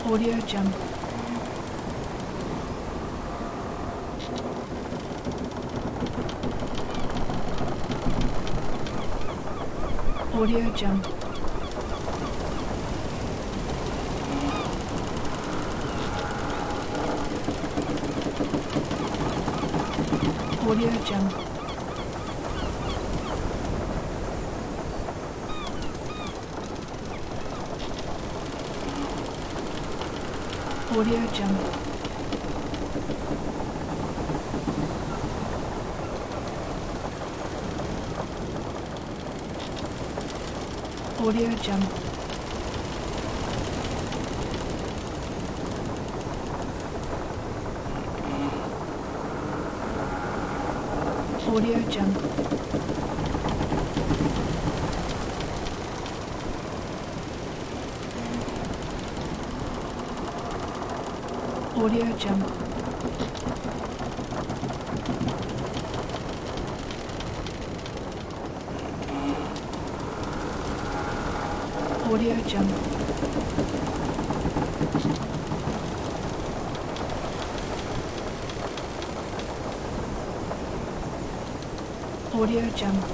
Audio Jungle. Audio Jungle. Audio Jungle. Audio Jungle. Audio Jungle. Audio Jungle. Audio Jungle. Audio Jungle. Audio Jungle.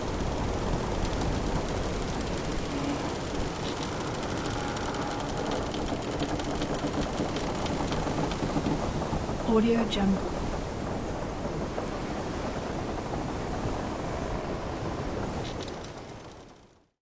Audio Jungle.